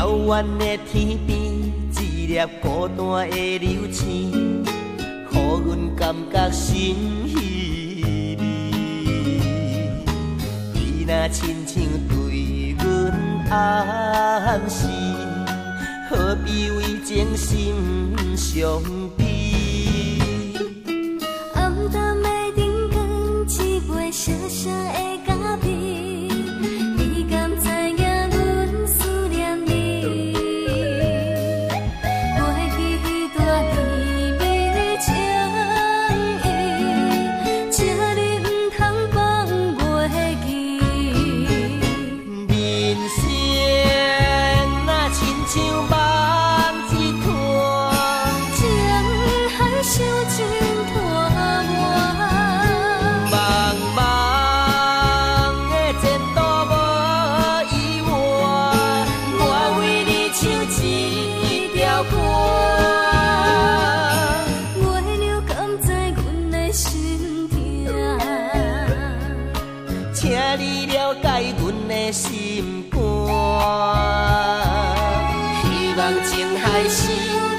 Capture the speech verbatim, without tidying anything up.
遥远的天边，一粒孤单的流星，予阮感觉心稀微。伊若亲像对阮暗示，何必为情心伤悲？ 暗淡的灯光，一杯小小的咖啡，你敢知影阮思念你？过去迄段甜蜜的情意，请你唔通放袂记。 人生若亲像梦一团， 情海伤尽拖磨。 茫茫的前途无依偎，我为你唱一条歌。 月亮敢知阮的心痛？ 请你了解阮的心肝，希望情海深。